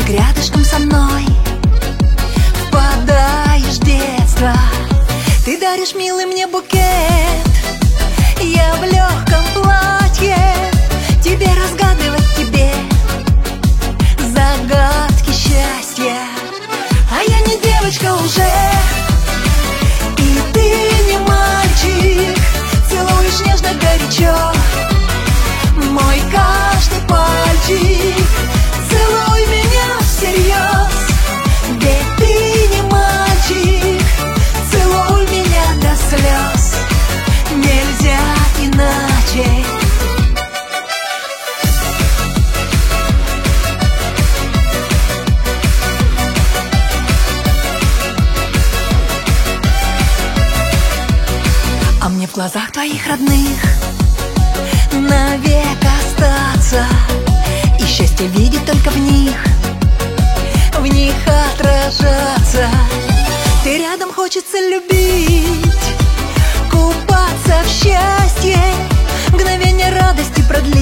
рядышком со мной впадаешь в детство. Ты даришь, милый, мне букет. Я в легком платье тебе разгадывать, тебе загадки счастья. А я не девочка уже, и ты не мальчик. Целуешь нежно, горячо мой каждый пальчик. Целуй меня всерьез, ведь ты не мальчик. Целуй меня до слез, нельзя иначе. А мне в глазах твоих родных навек остаться, и счастье видеть только в них отражаться. Ты рядом, хочется любить, купаться в счастье, мгновение радости продлить.